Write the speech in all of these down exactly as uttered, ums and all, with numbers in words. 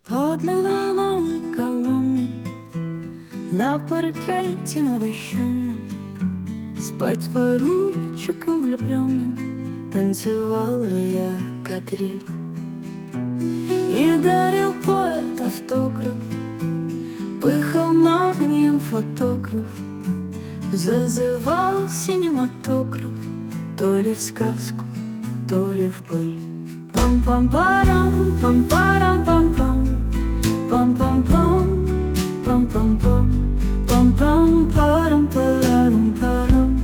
Подлинной колонны на паркете навощенном с подпоручиком влюбленным танцевала я кадриль и дарил поэт автограф, пыхал над ним фотограф, зазывал синематограф то ли в сказку, то ли в пыль. Пам-пам-парам, пам-парам-пам-пам, пам-пам-пам, пам-пам-пам, пам-пам-парам-парам-парам,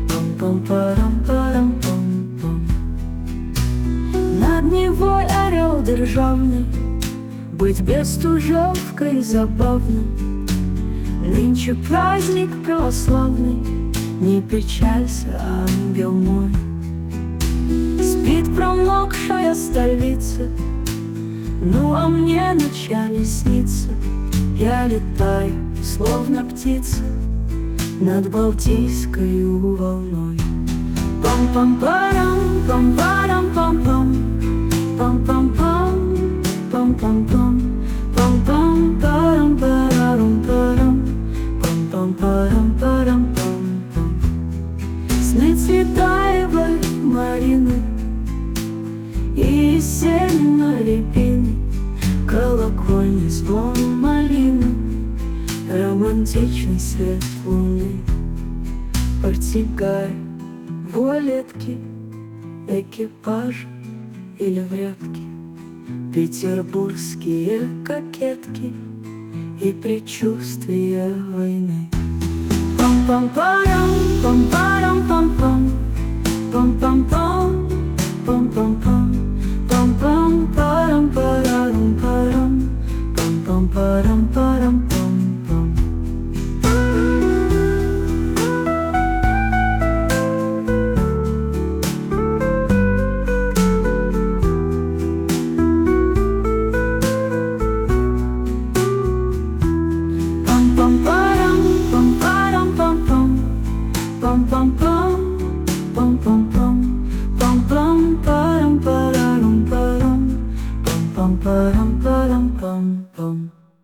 пам-пам-парам-парам-пам-пам. Над Невой орел державный, быть бестужевкой забавно. Нынче праздник православный, не печалься, ангел мой. Спит промокшая столица, ну а мне ночами снится. Я летаю, словно птица, над Балтийской волной. Пам-пам-парам, пам-парам-пам-пам, пам-пам-пам, пам-пам-пам, пам-пам-парам-парам-парам, пам-пам-парам-парам-пам-пам. Сны Цветаевой Марины и сено рябины, колокольный звон малины, романтичный свет луны, портсигар, вуалетки, экипаж или врядки, петербургские кокетки и предчувствия войны. Пам-пам-парам, пам-парам-пам-пам, пам-пам-пам, пам-пам-пам, пам-пам-парам-парам-парам, пам-пам-парам-парам-пам-пам. Пам-пам-парам, пам-парам-пам-пам, пам-пам-пам, пам-пам-пам, пам-пам-парам-парам-парам, пам-пам-парам-парам-пам-пам.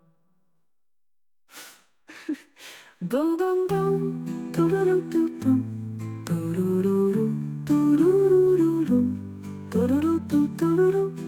Бам-бам-бам, туруру-ту-тум, туруру-ру, туруру-ру-ру, туруру-ту-туруру.